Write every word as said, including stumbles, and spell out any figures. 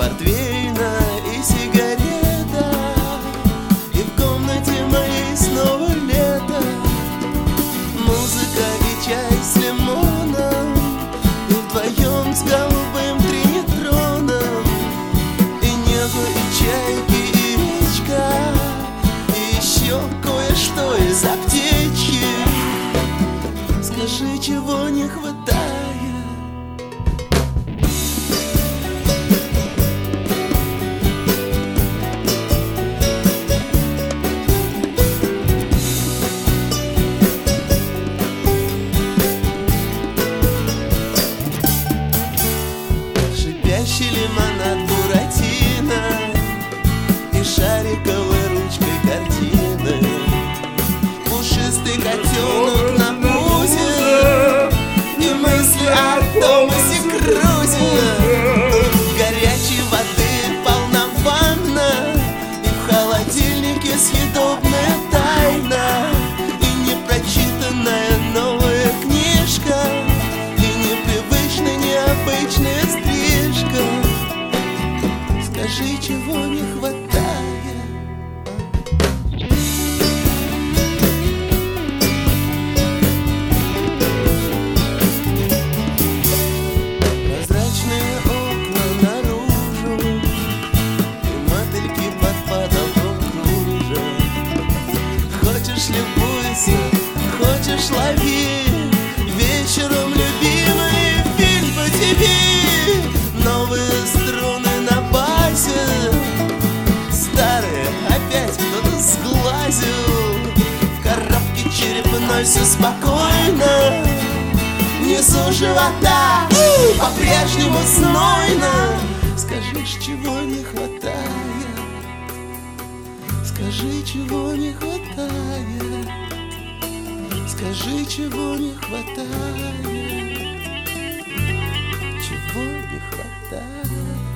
портвейна и сигарета, и в комнате моей снова лето. Музыка и чай с лимоном, и вдвоем с голубым тринитроном, и небо, и чайки, и речка, и еще кое-что из аптечки. Скажи, чего не хватает? Шипящий лимонад Буратино и шариковой ручкой картины, пушистый котенок на пузе и мысли о Томасе Крузе. Горячей воды полна ванна, и в холодильнике съедобная тайна, и непрочитанная новая книжка, и непривычная необычная стрижка. Скажи, чего не хватает? Прозрачные окна наружу, и мотыльки под потолком кружат. Хочешь — любуйся, хочешь — лови, вечером любимый фильм по тебе. Новые струны на басе, старые опять кто-то сглазил. В коробке черепной все спокойно, внизу живота по-прежнему знойно. Скажи, чего не хватает? Скажи, чего не хватает? Скажи, чего не хватает? Чего не хватает?